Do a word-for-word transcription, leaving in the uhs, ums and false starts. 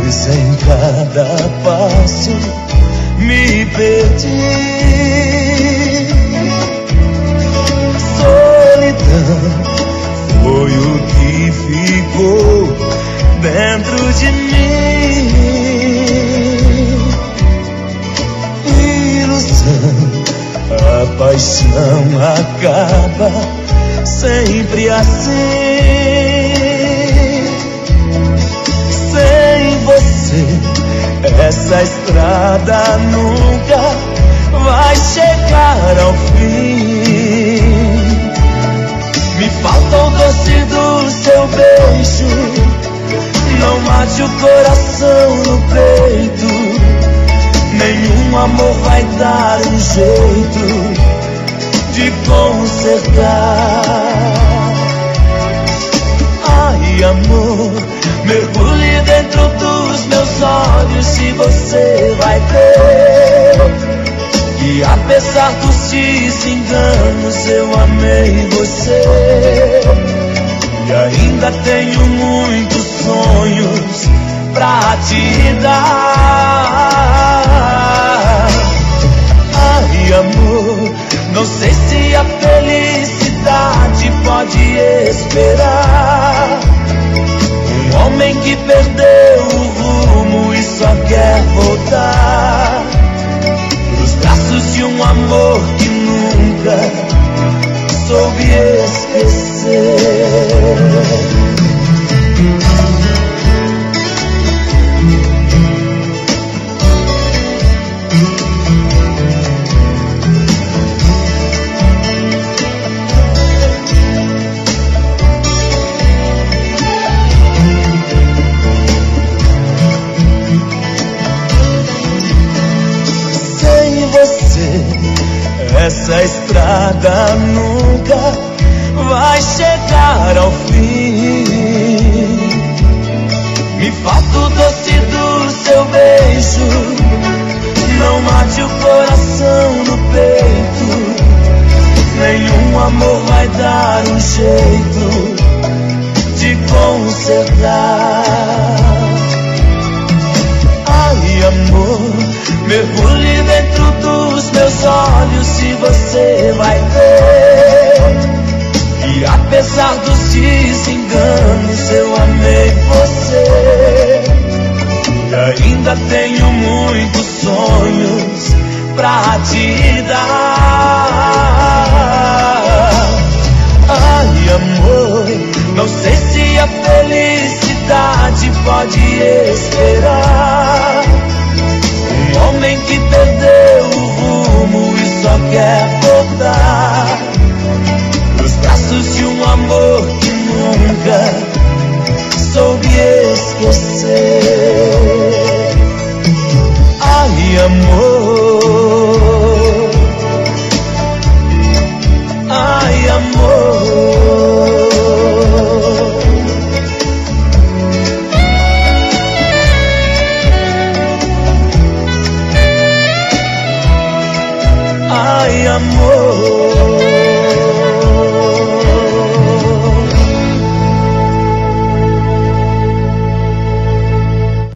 pois em cada passo me perdi. Solidão foi o que ficou dentro de mim. Ilusão, a paixão acaba sempre assim. Sem você, essa estrada nunca vai chegar ao fim. Me falta o doce do seu beijo, não mate o coração no peito. Nenhum amor vai dar um jeito de consertar. Ai, amor, mergulhe dentro dos meus olhos e você vai ver que apesar dos desenganos eu amei você. E ainda tenho muitos sonhos pra te dar. Ai, amor, não sei se a felicidade pode esperar. Um homem que perdeu o rumo e só quer voltar pros braços de um amor que nunca soube esquecer. Essa estrada nunca vai chegar ao fim. Me falta o doce do seu beijo, não mate o coração no peito. Nenhum amor vai dar um jeito de consertar. Ai, amor, mergulhe dentro dos meus olhos e você vai ver que apesar dos desenganos eu amei você. E ainda tenho muitos sonhos pra te dar. Ai, amor, não sei se a felicidade pode esperar. Um homem que perdeu o rumo e só quer voltar pros braços de um amor que nunca soube esquecer. Ai, amor, ai, amor. Ai, amor.